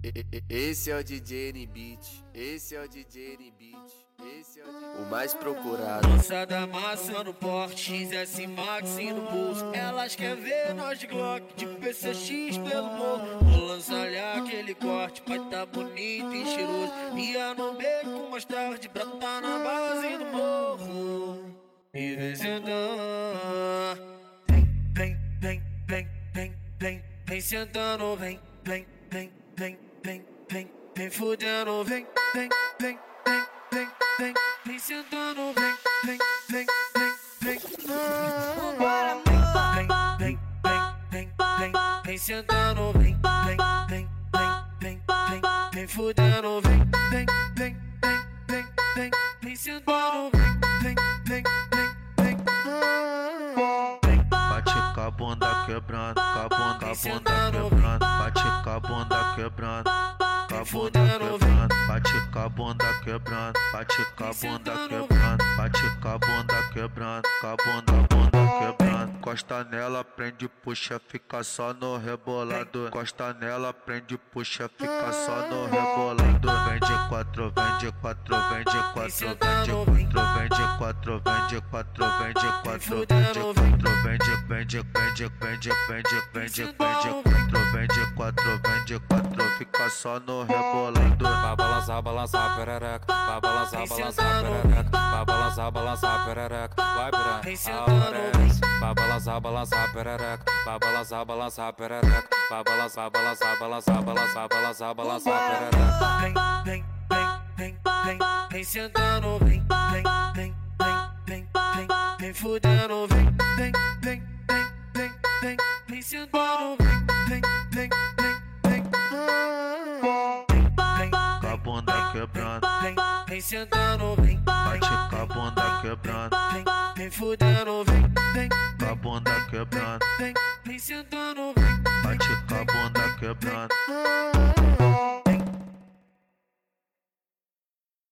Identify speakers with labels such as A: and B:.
A: Esse é o DJ N-Beat, esse é o DJ N-Beat, esse é o mais procurado.
B: Lançada massa no porte, XS Max no bolso. Elas querem ver nós de Glock, de PCX pelo morro. Vou lançar-lhe aquele corte, pai tá bonito e cheiroso. Ia no beco mais tarde, pra tá na base do morro. E vem sentando, vem sentando, vem fudendo, vem sentando, vem sentando, vem fudendo, vem sentando,
C: Bate com a bunda quebrando, com a bunda quebrando, bate com a bunda quebrando, com a bunda quebrando, bate com a bunda quebrando, bate com a bunda quebrando, bate com a bunda quebrando, com a bunda quebrando. Encosta nela, prende, puxa, fica só no rebolado. Encosta nela, prende, puxa, fica só no rebolado. Vende quatro, vende quatro, vende quatro, vende quatro, vende quatro, vende quatro, vende quatro, vende quatro, vende quatro, fica só no rebolado.
D: Vai balançar, balançar perereca, vai balançar, balançar perereca, vai balançar, balançar perereca, vai perereca. Vai balançar, balançar perereca, vai balançar, balançar perereca, vai balançar, balançar, balançar, balançar, balançar, balançar perereca.
B: Vem sentando, vem fudendo, vem sentando,
C: Com a bunda quebrando,
B: vem sentando,
C: bate com a bunda quebrando,
B: vem fudendo,
C: com a bunda quebrando,
B: vem sentando,
C: bate com a bunda quebrando.